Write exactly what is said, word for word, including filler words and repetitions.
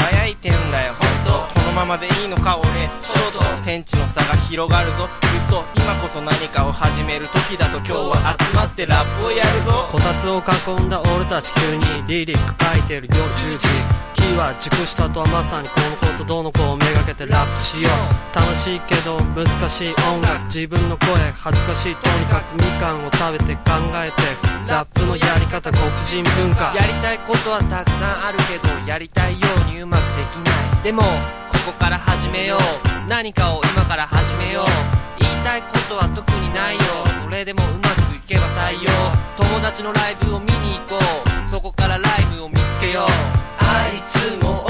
輝いてんだよ本当。このままでいいのか俺ちょうど天地の差が広がるぞ。きっと今こそ何かを始める時だと。今日は集まってラップをやるぞ。 こたつを囲んだ俺たち急にリリック書いてる夜じゅうじ。キーは熟したとはまさにこのことどの子をめがけてラップしよう。楽しいけど難しい音楽、自分の声恥ずかしい。とにかくみかんを食べて考えてラップのやり方黒人文化。 やりたいことはたくさんあるけどやりたいようにうまくできない。でもここから始めよう。何かを今から始めよう。言いたいことは特にないよ。それでもうまくいけば採用。友達のライブを見に行こう。そこからライブを見つけよう。あいつも